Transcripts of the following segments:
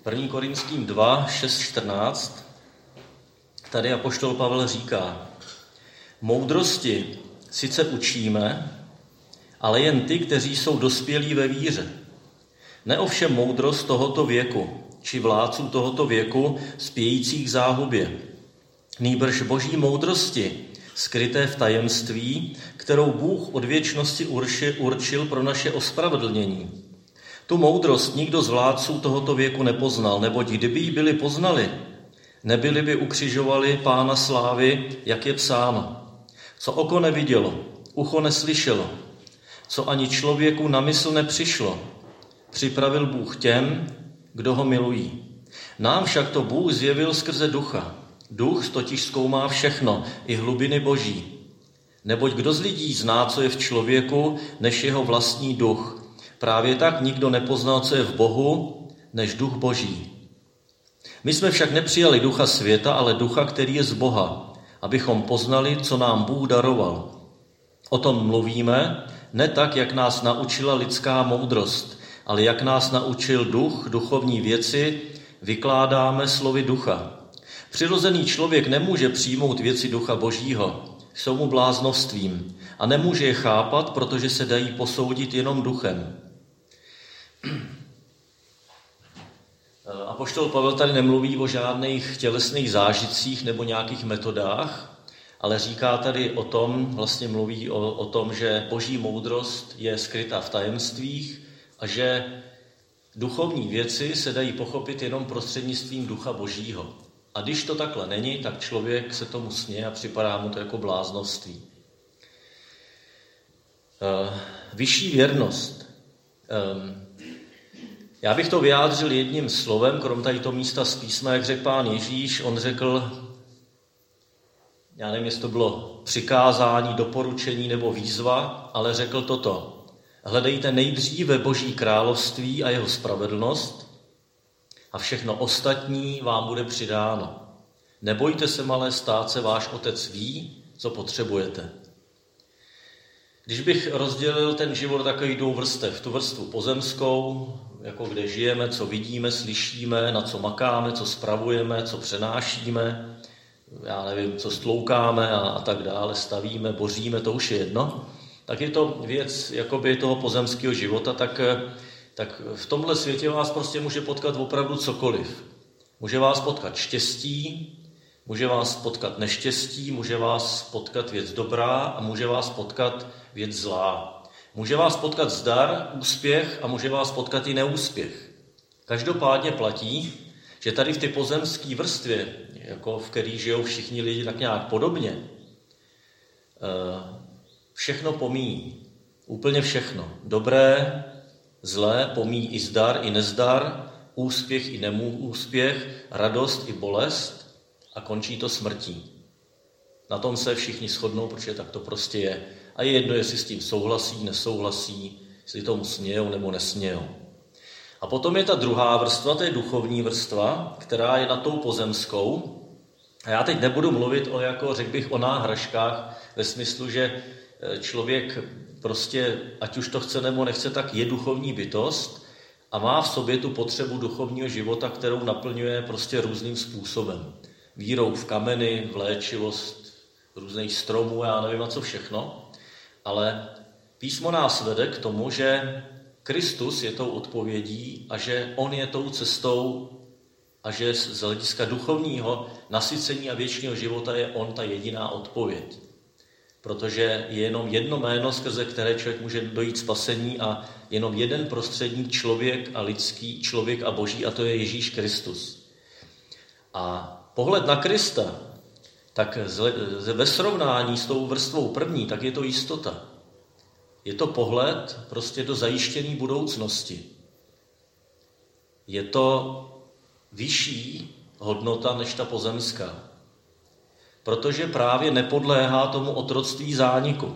1. Korinským 2, 6, 14, tady apoštol Pavel říká: moudrosti sice učíme, ale jen ty, kteří jsou dospělí ve víře. Ne ovšem moudrost tohoto věku, či vládců tohoto věku, spějících k záhubě. Nýbrž boží moudrosti, skryté v tajemství, kterou Bůh od věčnosti určil pro naše ospravedlnění. Tu moudrost nikdo z vládců tohoto věku nepoznal, neboť kdyby ji byli poznali, nebyli by ukřižovali Pána slávy, jak je psáno. Co oko nevidělo, ucho neslyšelo, co ani člověku na mysl nepřišlo, připravil Bůh těm, kdo ho milují. Nám však to Bůh zjevil skrze Ducha. Duch totiž zkoumá všechno, i hlubiny Boží. Neboť kdo z lidí zná, co je v člověku, než jeho vlastní duch. Právě tak nikdo nepoznal, co je v Bohu, než duch Boží. My jsme však nepřijali ducha světa, ale ducha, který je z Boha, abychom poznali, co nám Bůh daroval. O tom mluvíme, ne tak, jak nás naučila lidská moudrost, ale jak nás naučil duch, duchovní věci, vykládáme slovy ducha. Přirozený člověk nemůže přijmout věci ducha Božího, jsou mu bláznovstvím a nemůže je chápat, protože se dají posoudit jenom duchem. Apoštol Pavel tady nemluví o žádných tělesných zážitcích nebo nějakých metodách, ale říká tady o tom, vlastně mluví o tom, že boží moudrost je skrytá v tajemstvích a že duchovní věci se dají pochopit jenom prostřednictvím ducha Božího. A když to takhle není, tak člověk se tomu směje a připadá mu to jako bláznovství. Vyšší věrnost. Já bych to vyjádřil jedním slovem, krom tady toho místa z písma, jak řekl Pán Ježíš. On řekl, já nevím, jestli to bylo přikázání, doporučení nebo výzva, ale řekl toto: hledejte nejdříve Boží království a jeho spravedlnost a všechno ostatní vám bude přidáno. Nebojte se, malé státce, váš otec ví, co potřebujete. Když bych rozdělil ten život do takových dvou vrstev, tu vrstvu pozemskou, jako kde žijeme, co vidíme, slyšíme, na co makáme, co spravujeme, co přenášíme, já nevím, co stloukáme a tak dále, stavíme, boříme, to už je jedno, tak je to věc jakoby toho pozemského života, tak v tomhle světě vás prostě může potkat opravdu cokoliv. Může vás potkat štěstí, může vás potkat neštěstí, může vás potkat věc dobrá a může vás potkat věc zlá. Může vás potkat zdar, úspěch a může vás potkat i neúspěch. Každopádně platí, že tady v té pozemské vrstvě, jako v které žijou všichni lidi tak nějak podobně, všechno pomíjí. Úplně všechno. Dobré, zlé, pomíjí i zdar, i nezdar, úspěch i neúspěch, radost i bolest a končí to smrtí. Na tom se všichni shodnou, protože tak to prostě je. A je jedno, jestli s tím souhlasí, nesouhlasí, jestli tomu smějou nebo nesmějou. A potom je ta druhá vrstva, to je duchovní vrstva, která je nad tou pozemskou. A já teď nebudu mluvit řekl bych, o náhražkách, ve smyslu, že člověk prostě, ať už to chce nebo nechce, tak je duchovní bytost a má v sobě tu potřebu duchovního života, kterou naplňuje prostě různým způsobem. Vírou v kameny, v léčivost různých stromů, já nevím a co všechno, ale písmo nás vede k tomu, že Kristus je tou odpovědí a že on je tou cestou a že z hlediska duchovního nasycení a věčného života je on ta jediná odpověď. Protože je jenom jedno jméno, skrze které člověk může dojít spasení a jenom jeden prostředník, člověk a lidský, člověk a boží, a to je Ježíš Kristus. A pohled na Krista, tak ve srovnání s tou vrstvou první, tak je to jistota. Je to pohled prostě do zajištěné budoucnosti. Je to vyšší hodnota než ta pozemská. Protože právě nepodléhá tomu otroctví zániku.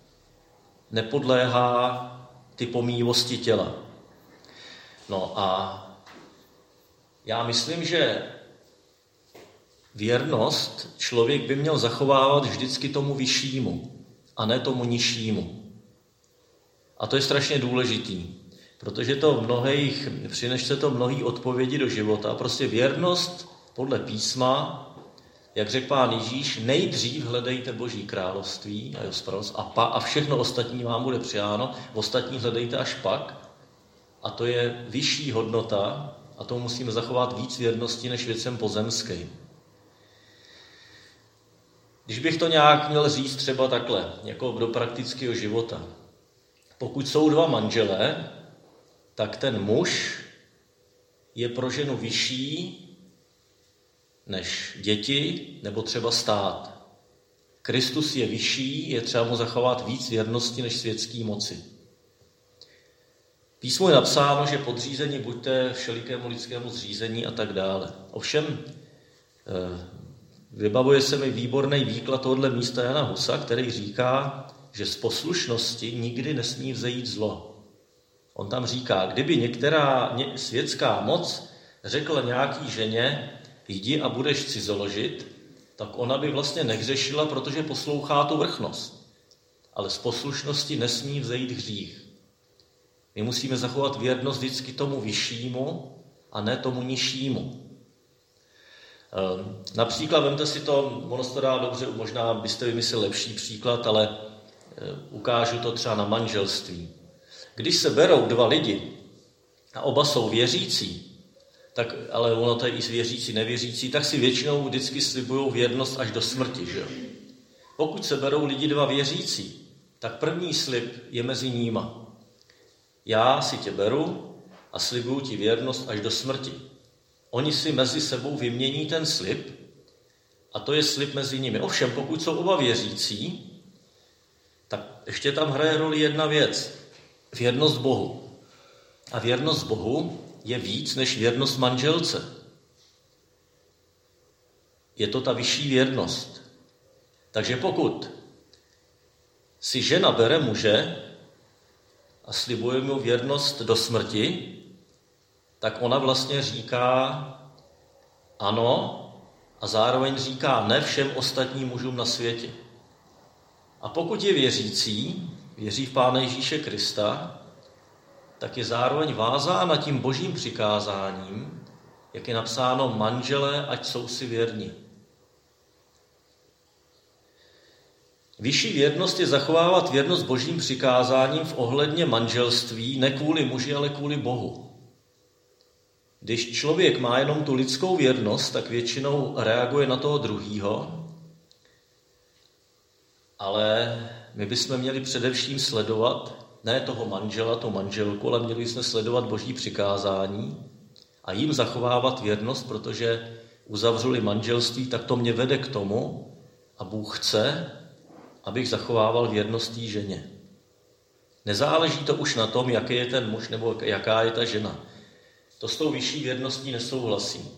Nepodléhá ty pomíjivosti těla. No a já myslím, že věrnost člověk by měl zachovávat vždycky tomu vyššímu a ne tomu nižšímu. A to je strašně důležitý. protože přinese to mnohé odpovědi do života. Prostě věrnost podle písma, jak řekl Pán Ježíš, nejdřív hledejte Boží království a jeho spravedlnost a všechno ostatní vám bude přidáno, ostatní hledejte až pak. A to je vyšší hodnota a tomu musíme zachovat víc věrnosti než věcem pozemským. Když bych to nějak měl říct třeba takhle, jako do praktického života. Pokud jsou dva manželé, tak ten muž je pro ženu vyšší než děti nebo třeba stát. Kristus je vyšší, je třeba mu zachovat víc věrnosti než světský moci. Písmu je napsáno, že podřízení buďte všelikému lidskému zřízení a tak dále. Ovšem, vybavuje se mi výborný výklad tohoto místa Jana Husa, který říká, že z poslušnosti nikdy nesmí vzejít zlo. On tam říká, kdyby některá světská moc řekla nějaký ženě, jdi a budeš cizoložit, tak ona by vlastně nehřešila, protože poslouchá tu vrchnost. Ale z poslušnosti nesmí vzejít hřích. My musíme zachovat věrnost vždycky tomu vyššímu a ne tomu nižšímu. Například, vemte si to, ono se to dá dobře, možná byste vymysleli lepší příklad, ale ukážu to třeba na manželství. Když se berou dva lidi a oba jsou věřící, tak, ale ono to je i věřící, nevěřící, tak si většinou vždycky slibují věrnost až do smrti. Že? Pokud se berou lidi dva věřící, tak první slib je mezi níma. Já si tě beru a slibuju ti věrnost až do smrti. Oni si mezi sebou vymění ten slib a to je slib mezi nimi. Ovšem, pokud jsou oba věřící, tak ještě tam hraje roli jedna věc. Věrnost Bohu. A věrnost Bohu je víc než věrnost manželce. Je to ta vyšší věrnost. Takže pokud si žena bere muže a slibuje mu věrnost do smrti, tak ona vlastně říká ano a zároveň říká ne všem ostatním mužům na světě. A pokud je věřící, věří v Pána Ježíše Krista, tak je zároveň vázána tím božím přikázáním, jak je napsáno, manželé, ať jsou si věrni. Vyšší věrnost je zachovávat věrnost božím přikázáním v ohledně manželství, ne kvůli muži, ale kvůli Bohu. Když člověk má jenom tu lidskou věrnost, tak většinou reaguje na toho druhýho, ale my bychom měli především sledovat ne toho manžela, tu manželku, ale měli jsme sledovat boží přikázání a jim zachovávat věrnost, protože uzavřeli manželství, tak to mě vede k tomu a Bůh chce, abych zachovával věrnost té ženě. Nezáleží to už na tom, jaký je ten muž nebo jaká je ta žena. To s tou vyšší věrností nesouhlasí.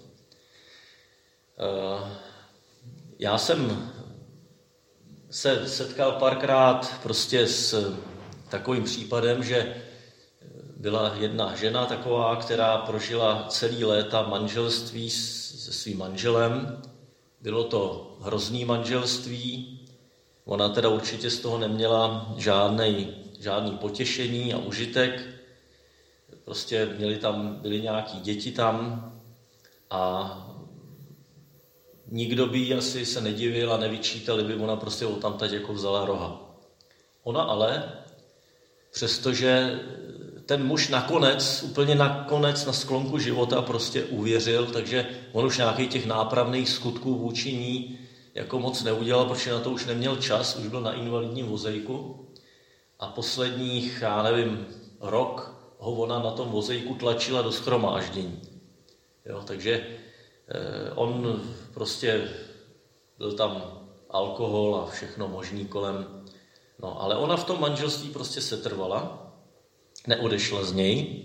Já jsem se setkal párkrát prostě s takovým případem, že byla jedna žena taková, která prožila celý léta manželství se svým manželem. Bylo to hrozný manželství. Ona teda určitě z toho neměla žádný potěšení a užitek. Prostě byly nějaký děti tam a nikdo by jí asi se nedivil a nevyčítal, by ona prostě odtamtať jako vzala roha. Ona ale, přestože ten muž úplně nakonec na sklonku života prostě uvěřil, takže on už nějakých těch nápravných skutků vůči ní jako moc neudělal, protože na to už neměl čas, už byl na invalidním vozejku a posledních, rok ho ona na tom vozejku tlačila do shromáždění. Jo, takže on prostě byl tam alkohol a všechno možný kolem. No, ale ona v tom manželství prostě setrvala, neodešla z něj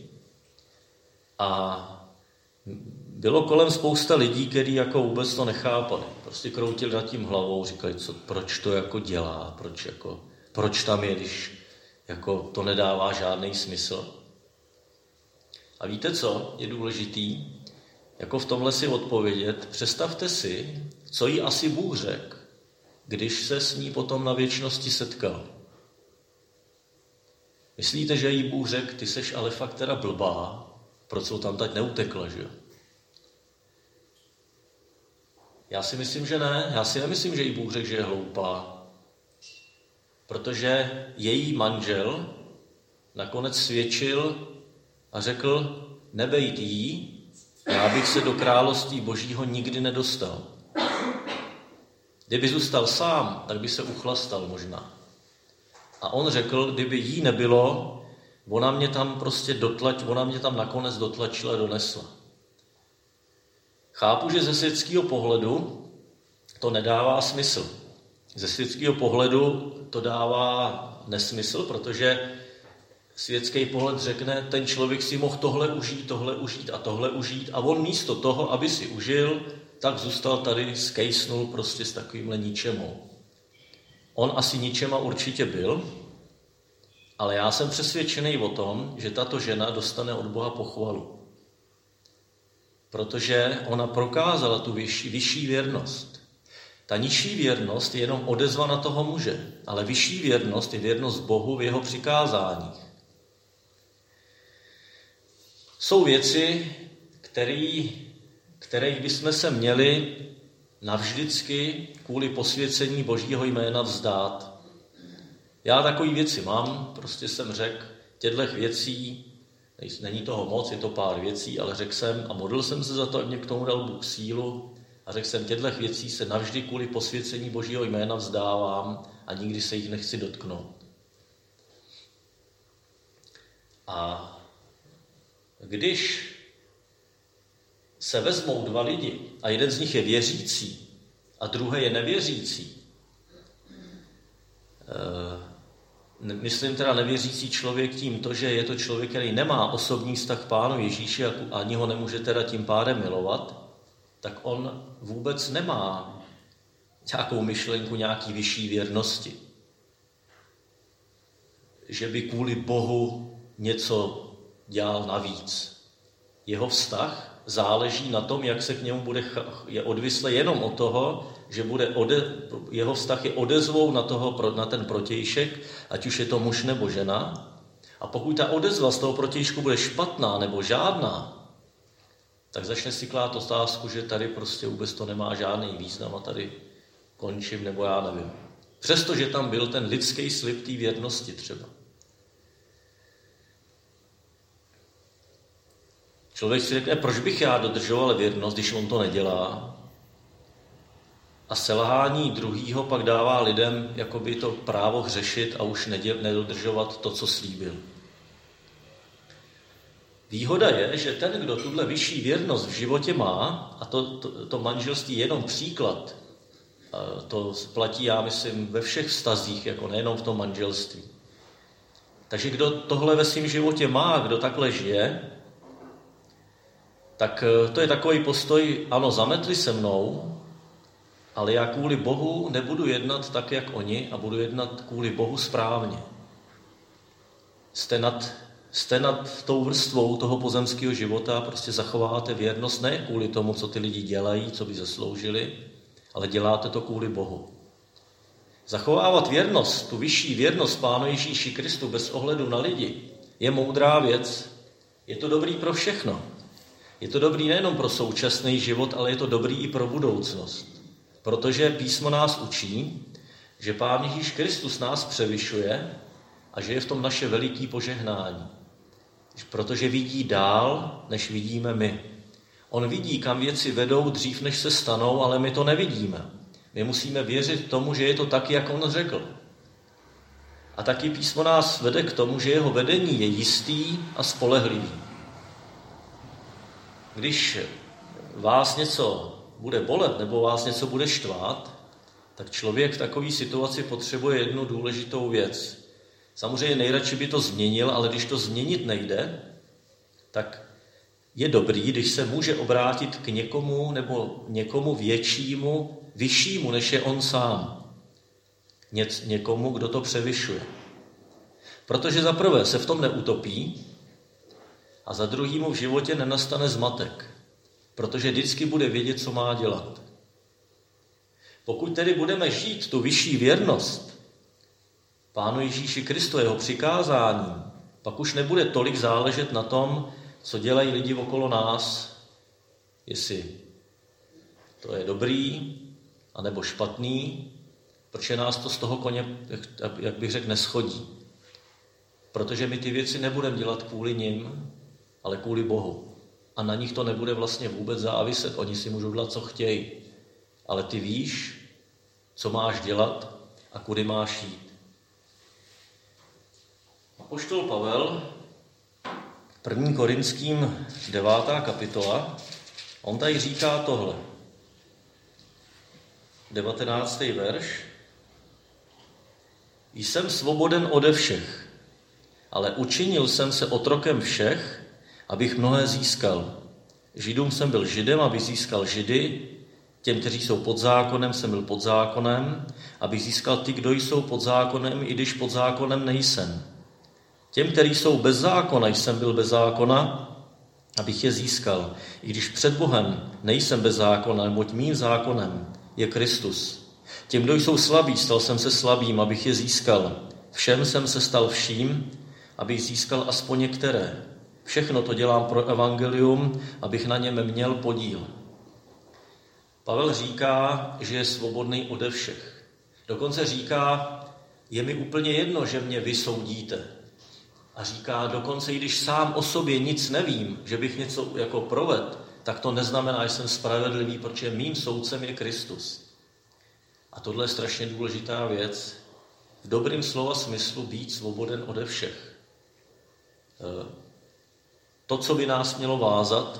a bylo kolem spousta lidí, kteří jako vůbec to nechápali. Prostě kroutili nad tím hlavou, říkali, proč to jako dělá, proč tam je, když jako to nedává žádný smysl. A víte co je důležitý? Jako v tomhle si odpovědět, představte si, co jí asi Bůh řekl, když se s ní potom na věčnosti setkal. Myslíte, že jí Bůh řekl, ty seš ale fakt teda blbá, proč jsou tam teď neutekla, že jo? Já si myslím, že ne. Já si nemyslím, že jí Bůh řekl, že je hloupá. Protože její manžel nakonec svědčil a řekl, nebejt jí, já bych se do království Božího nikdy nedostal. Kdyby zůstal sám, tak by se uchlastal možná. A on řekl, kdyby jí nebylo, ona mě tam nakonec dotlačila, donesla. Chápu, že ze světského pohledu to nedává smysl. Ze světského pohledu to dává nesmysl, protože světský pohled řekne, ten člověk si mohl tohle užít a on místo toho, aby si užil, tak zůstal tady, skejsnul prostě s takovýmhle ničemou. On asi ničema určitě byl, ale já jsem přesvědčený o tom, že tato žena dostane od Boha pochvalu. Protože ona prokázala tu vyšší věrnost. Ta nižší věrnost je jenom odezva na toho muže, ale vyšší věrnost je věrnost Bohu v jeho přikázáních. Jsou věci, kterých bychom se měli navždycky kvůli posvěcení Božího jména vzdát. Já takové věci mám, prostě jsem řekl, těchto věcí, není toho moc, je to pár věcí, ale řekl jsem a modlil jsem se za to, aby mě k tomu dal Bůh sílu a řekl jsem, těchto věcí se navždy kvůli posvěcení Božího jména vzdávám a nikdy se jich nechci dotknout. A když se vezmou dva lidi a jeden z nich je věřící a druhý je nevěřící, myslím teda nevěřící člověk tímto, že je to člověk, který nemá osobní vztah k Pánu Ježíši a ani ho nemůže teda tím pádem milovat, tak on vůbec nemá nějakou myšlenku nějaký vyšší věrnosti. Že by kvůli Bohu něco dělal navíc. Jeho vztah záleží na tom, jak se k němu je odvislé jenom od toho, že jeho vztah je odezvou na ten protějšek, ať už je to muž nebo žena. A pokud ta odezva z toho protějšku bude špatná nebo žádná, tak začne si klát otázku, že tady prostě vůbec to nemá žádný význam a tady končím, nebo já nevím. Přestože tam byl ten lidský slib té věrnosti třeba. Člověk si řekne, proč bych já dodržoval věrnost, když on to nedělá? A selhání druhýho pak dává lidem jakoby to právo hřešit a už nedodržovat to, co slíbil. Výhoda je, že ten, kdo tuhle vyšší věrnost v životě má, a to manželství je jenom příklad, to platí, já myslím, ve všech vztazích, jako nejenom v tom manželství. Takže kdo tohle ve svém životě má, kdo takhle žije, tak to je takový postoj, ano, zametli se mnou, ale já kvůli Bohu nebudu jednat tak, jak oni, a budu jednat kvůli Bohu správně. Jste nad tou vrstvou toho pozemského života a prostě zachováte věrnost ne kvůli tomu, co ty lidi dělají, co by zasloužili, ale děláte to kvůli Bohu. Zachovávat věrnost, tu vyšší věrnost Pánu Ježíši Kristu bez ohledu na lidi, je moudrá věc. Je to dobrý pro všechno. Je to dobrý nejenom pro současný život, ale je to dobrý i pro budoucnost. Protože písmo nás učí, že Pán Ježíš Kristus nás převyšuje a že je v tom naše veliký požehnání. Protože vidí dál, než vidíme my. On vidí, kam věci vedou dřív, než se stanou, ale my to nevidíme. My musíme věřit tomu, že je to tak, jak on řekl. A taky písmo nás vede k tomu, že jeho vedení je jistý a spolehlivý. Když vás něco bude bolet nebo vás něco bude štvát, tak člověk v takové situaci potřebuje jednu důležitou věc. Samozřejmě nejradši by to změnil, ale když to změnit nejde, tak je dobrý, když se může obrátit k někomu nebo někomu většímu, vyššímu, než je on sám. Někomu, kdo to převyšuje. Protože za prvé se v tom neutopí a za druhýmu v životě nenastane zmatek. Protože vždycky bude vědět, co má dělat. Pokud tedy budeme žít tu vyšší věrnost, Pánu Ježíši Kristu, jeho přikázání, pak už nebude tolik záležet na tom, co dělají lidi okolo nás, jestli to je dobrý, anebo špatný, protože nás to z toho koně, jak bych řekl, neschodí. Protože my ty věci nebudeme dělat kvůli nim, ale kvůli Bohu. A na nich to nebude vlastně vůbec záviset. Oni si můžou dělat, co chtějí. Ale ty víš, co máš dělat a kudy máš jít. Apoštol Pavel, 1. Korinským 9. kapitola, on tady říká tohle. 19. verš. Jsem svoboden ode všech, ale učinil jsem se otrokem všech, abych mnohé získal. Židům jsem byl Židem, abych získal Židy, těm, kteří jsou pod zákonem, jsem byl pod zákonem, abych získal ty, kdo jsou pod zákonem, i když pod zákonem nejsem. Těm, kteří jsou bez zákona, jsem byl bez zákona, abych je získal. I když před Bohem nejsem bez zákona, neboť mým zákonem je Kristus. Těm, kdo jsou slabí, stal jsem se slabým, abych je získal. Všem jsem se stal vším, abych získal aspoň některé. Všechno to dělám pro evangelium, abych na něm měl podíl. Pavel říká, že je svobodný ode všech. Dokonce říká, je mi úplně jedno, že mě vy soudíte. A říká, dokonce i když sám o sobě nic nevím, že bych něco jako provedl, tak to neznamená, že jsem spravedlivý, protože mým soudcem je Kristus. A tohle je strašně důležitá věc. V dobrým slova smyslu být svoboden ode všech. To, co by nás mělo vázat,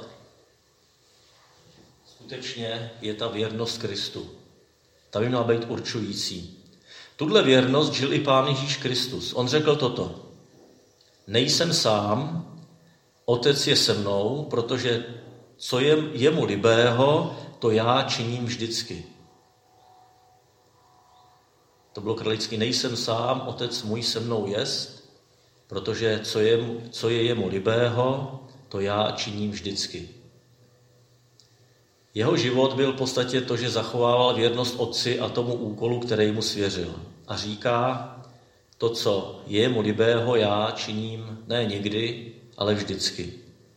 skutečně je ta věrnost Kristu. Ta by měla být určující. Tuhle věrnost žil i Pán Ježíš Kristus. On řekl toto. Nejsem sám, Otec je se mnou, protože co je jemu libého, to já činím vždycky. To bylo kralicky, nejsem sám, Otec můj se mnou jest, protože co je jemu libého, to já činím vždycky. Jeho život byl v podstatě to, že zachovával věrnost Otci a tomu úkolu, který mu svěřil. A říká, to, co je mu libého, já činím ne někdy, ale vždycky.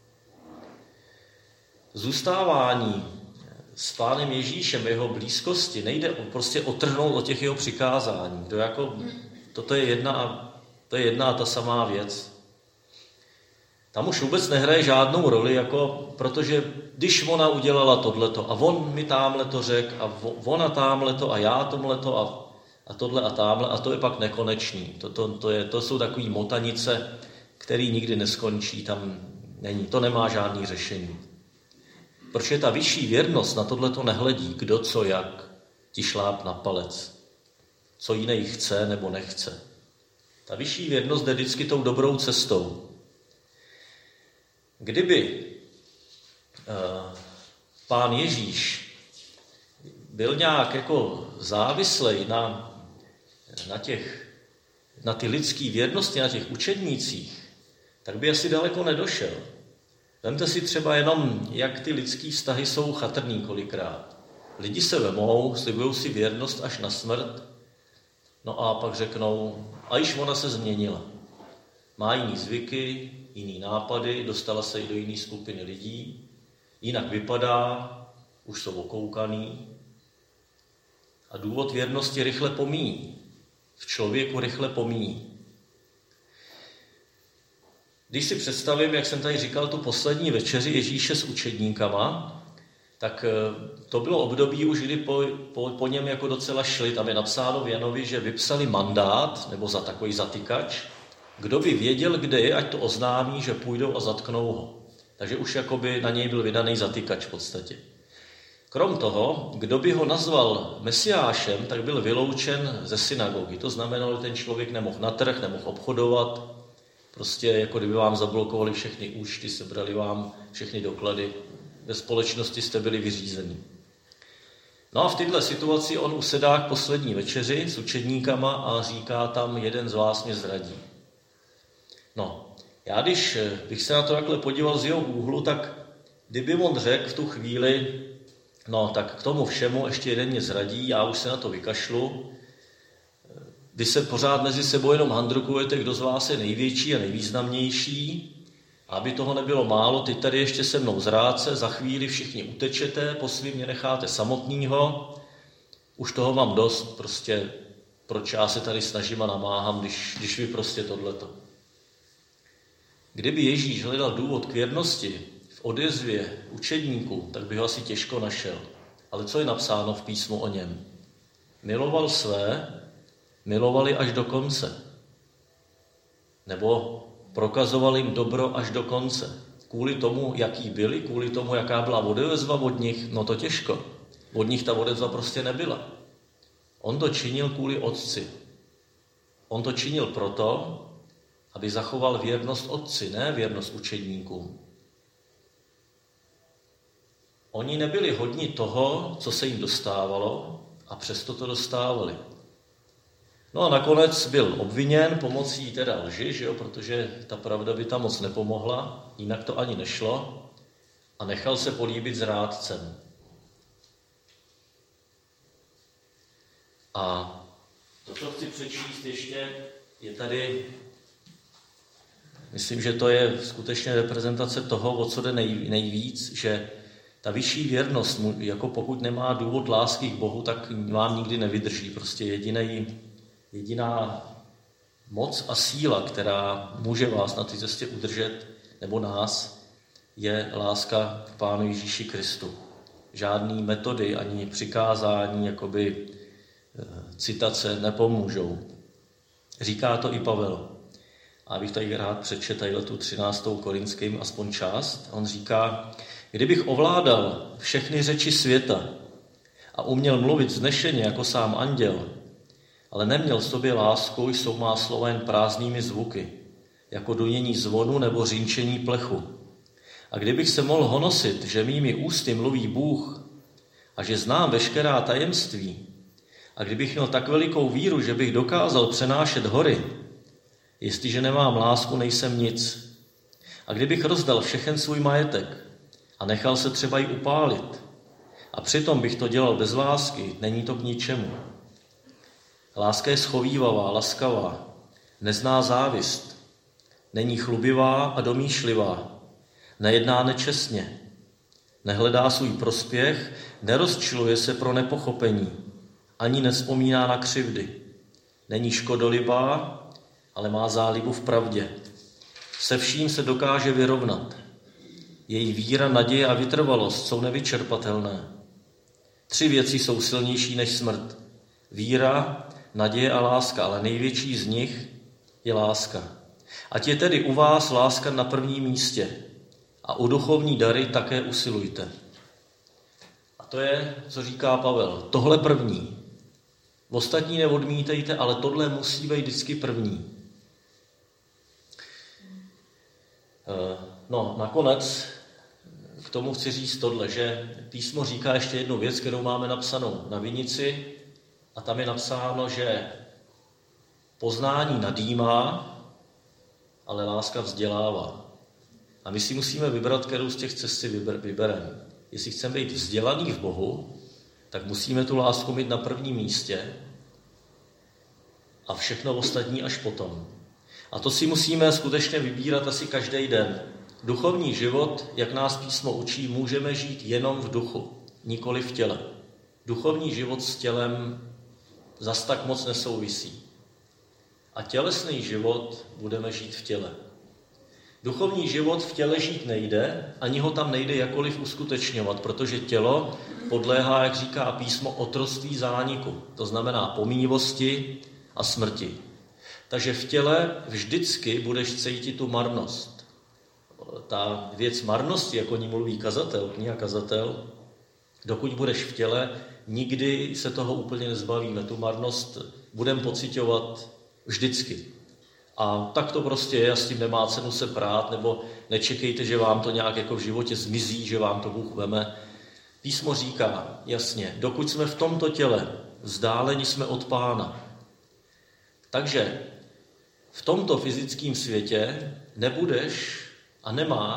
Zůstávání s Pánem Ježíšem v jeho blízkosti nejde prostě otrhnout od těch jeho přikázání. To je jedna a ta samá věc. Tam už vůbec nehraje žádnou roli, protože když ona udělala tohleto a on mi támhleto řekl a ona támhleto a já tomhleto a tohle a támhle a to je pak nekonečný. To jsou takové motanice, které nikdy neskončí, tam není, to nemá žádný řešení. Protože ta vyšší věrnost na tohleto nehledí, kdo co jak ti šláp na palec, co jiný chce nebo nechce. Ta vyšší věrnost jde vždycky tou dobrou cestou. Kdyby Pán Ježíš byl nějak jako závislej na ty lidské věrnosti, na těch učednících, tak by asi daleko nedošel. Vemte si třeba jenom, jak ty lidský vztahy jsou chatrný kolikrát. Lidi se vemou, slibují si věrnost až na smrt, no a pak řeknou, a již ona se změnila. Má jiný zvyky, jiný nápady, dostala se i do jiné skupiny lidí, jinak vypadá, už jsou okoukaný. A důvod věrnosti rychle pomíjí. V člověku rychle pomíjí. Když si představím, jak jsem tady říkal, tu poslední večeři Ježíše s učedníkama, tak to bylo období už, kdy po něm jako docela šli. Tam je napsáno v Janovi, že vypsali mandát, nebo za takový zatykač. Kdo by věděl, kde je, ať to oznámí, že půjdou a zatknou ho. Takže už jakoby na něj byl vydaný zatykač v podstatě. Krom toho, kdo by ho nazval Mesiášem, tak byl vyloučen ze synagogy. To znamenalo, že ten člověk nemohl na trh, nemohl obchodovat. Prostě jako kdyby vám zablokovali všechny účty, sebrali vám všechny doklady. Ve společnosti jste byli vyřízení. No a v této situaci on usedá k poslední večeři s učedníkama a říká tam, jeden z vás mě zradí. No, já když bych se na to takhle podíval z jeho úhlu, tak kdyby on řekl v tu chvíli, no tak k tomu všemu ještě jeden mě zradí, já už se na to vykašlu, Vy se pořád mezi sebou jenom handrukujete, kdo z vás je největší a nejvýznamnější. A aby toho nebylo málo, teď tady ještě se mnou zrádce, za chvíli všichni utečete, po svým mě necháte samotnýho. Už toho mám dost, prostě proč já se tady snažím a namáhám, když vy prostě tohleto. Kdyby Ježíš hledal důvod k věrnosti v odezvě učedníků, tak by ho asi těžko našel. Ale co je napsáno v písmu o něm? Miloval své, milovali až do konce. Nebo prokazoval jim dobro až do konce. Kvůli tomu, jaký byli, kvůli tomu, jaká byla odezva od nich, no to těžko. Od nich ta odezva prostě nebyla. On to činil kvůli Otci. On to činil proto, aby zachoval věrnost Otci, ne věrnost učedníkům. Oni nebyli hodni toho, co se jim dostávalo, a přesto to dostávali. No a nakonec byl obviněn pomocí teda lži, že jo, protože ta pravda by tam moc nepomohla, jinak to ani nešlo, a nechal se políbit zrádcem. A to, co chci přečíst ještě, je tady, myslím, že to je skutečně reprezentace toho, o co jde nejvíc, že ta vyšší věrnost, jako pokud nemá důvod lásky k Bohu, tak vám nikdy nevydrží. Prostě jediná moc a síla, která může vás na té cestě udržet, nebo nás, je láska k Pánu Ježíši Kristu. Žádný metody ani přikázání, jakoby citace nepomůžou. Říká to i Pavel. A bych tady rád přečetl tu 13. Korinským aspoň část. On říká, kdybych ovládal všechny řeči světa a uměl mluvit vznešeně jako sám anděl, ale neměl v sobě lásku, jsou má slova jen prázdnými zvuky, jako dunění zvonu nebo řinčení plechu. A kdybych se mohl honosit, že mými ústy mluví Bůh a že znám veškerá tajemství, a kdybych měl tak velikou víru, že bych dokázal přenášet hory, jestliže nemám lásku, nejsem nic. A kdybych rozdal všechen svůj majetek a nechal se třeba i upálit, a přitom bych to dělal bez lásky, není to k ničemu. Láska je schovívavá, laskavá, nezná závist, není chlubivá a domýšlivá, nejedná nečestně, nehledá svůj prospěch, nerozčiluje se pro nepochopení, ani nevzpomíná na křivdy, není škodolibá, ale má zálibu v pravdě. Se vším se dokáže vyrovnat. Její víra, naděje a vytrvalost jsou nevyčerpatelné. 3 věci jsou silnější než smrt. Víra, naděje a láska, ale největší z nich je láska. Ať je tedy u vás láska na prvním místě a u duchovní dary také usilujte. A to je, co říká Pavel. Tohle první. Ostatní neodmítejte, ale tohle musí být vždycky první. No, nakonec k tomu chci říct tohle, že písmo říká ještě jednu věc, kterou máme napsanou na vinici, a tam je napsáno, že poznání nadýmá, ale láska vzdělává. A my si musíme vybrat, kterou z těch cest si vybereme. Jestli chceme být vzdělaný v Bohu, tak musíme tu lásku mít na prvním místě a všechno ostatní až potom. A to si musíme skutečně vybírat asi každý den. Duchovní život, jak nás písmo učí, můžeme žít jenom v duchu, nikoli v těle. Duchovní život s tělem zas tak moc nesouvisí. A tělesný život budeme žít v těle. Duchovní život v těle žít nejde, ani ho tam nejde jakkoliv uskutečňovat, protože tělo podléhá, jak říká písmo, otroctví zániku. To znamená pomíjivosti a smrti. Takže v těle vždycky budeš cítit tu marnost. Ta věc marnosti, jako o ní mluví kniha Kazatel, dokud budeš v těle, nikdy se toho úplně nezbavíme. Tu marnost budeme pociťovat vždycky. A tak to prostě je, a s tím nemá cenu se prát, nebo nečekejte, že vám to nějak jako v životě zmizí, že vám to Bůh veme. Písmo říká jasně, dokud jsme v tomto těle, vzdáleni jsme od Pána. Takže v tomto fyzickém světě nebudeš a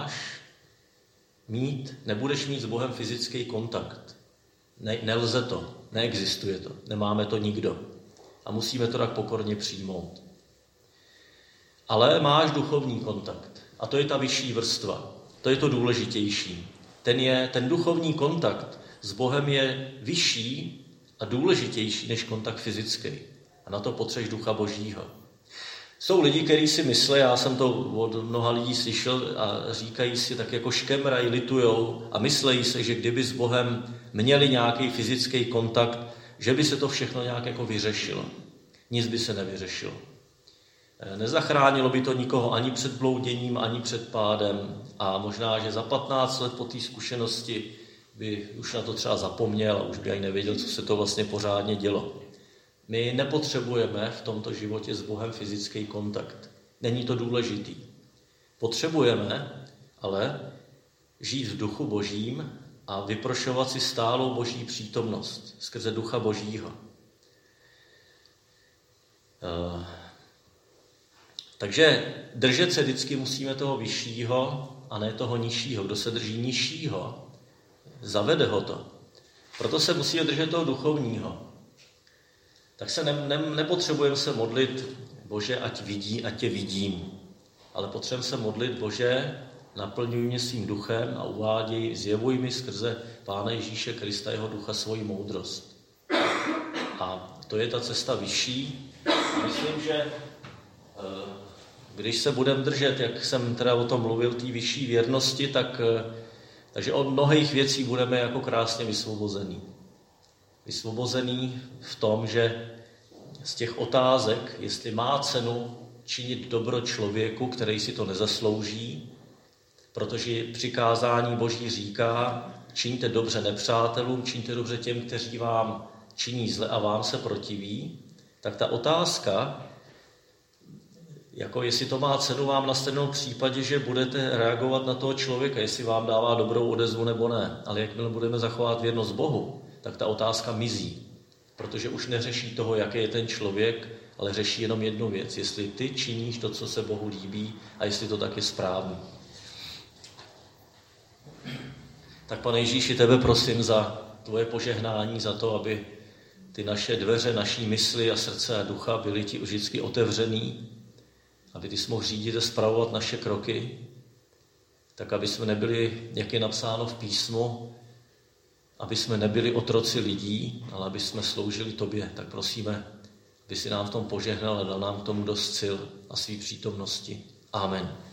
nebudeš mít s Bohem fyzický kontakt. Nelze to, neexistuje to, nemáme to nikdo. A musíme to tak pokorně přijmout. Ale máš duchovní kontakt. A to je ta vyšší vrstva. To je to důležitější. Ten duchovní kontakt s Bohem je vyšší a důležitější než kontakt fyzický. A na to potřebuješ Ducha Božího. Jsou lidi, kteří si myslí, já jsem to od mnoha lidí slyšel a říkají si tak jako škemrají, litujou a myslejí se, že kdyby s Bohem měli nějaký fyzický kontakt, že by se to všechno nějak jako vyřešilo. Nic by se nevyřešilo. Nezachránilo by to nikoho ani před blouděním, ani před pádem a možná, že za 15 let po té zkušenosti by už na to třeba zapomněl a už by ani nevěděl, co se to vlastně pořádně dělo. My nepotřebujeme v tomto životě s Bohem fyzický kontakt. Není to důležitý. Potřebujeme ale žít v duchu Božím a vyprošovat si stálou Boží přítomnost skrze Ducha Božího. Takže držet se vždycky musíme toho vyššího a ne toho nižšího. Kdo se drží nižšího, zavede ho to. Proto se musíme držet toho duchovního. Tak se nepotřebujeme se modlit, Bože, ať tě vidím. Ale potřebujeme se modlit, Bože, naplňuj mě svým duchem a uváděj, zjevuj mi skrze Pána Ježíše Krista, jeho ducha, svoji moudrost. A to je ta cesta vyšší. A myslím, že když se budeme držet, jak jsem teda o tom mluvil, té vyšší věrnosti, takže od mnohých věcí budeme jako krásně vysvobození. Vysvobozený v tom, že z těch otázek, jestli má cenu činit dobro člověku, který si to nezaslouží, protože přikázání Boží říká, čiňte dobře nepřátelům, čiňte dobře těm, kteří vám činí zle a vám se protiví, tak ta otázka, jako jestli to má cenu vám na stejnou případě, že budete reagovat na toho člověka, jestli vám dává dobrou odezvu nebo ne, ale jakmile budeme zachovat věrnost Bohu, tak ta otázka mizí, protože už neřeší toho, jaký je ten člověk, ale řeší jenom jednu věc, jestli ty činíš to, co se Bohu líbí a jestli to tak je správný. Tak Pane Ježíši, tebe prosím za tvoje požehnání, za to, aby ty naše dveře, naší mysli a srdce a ducha byly ti vždycky otevřený, aby ty jsi mohl řídit a spravovat naše kroky, tak aby jsme nebyli, jak je napsáno v písmu, aby jsme nebyli otroci lidí, ale aby jsme sloužili tobě. Tak prosíme, aby si nám v tom požehnal a dal nám k tomu dost sil a svý přítomnosti. Amen.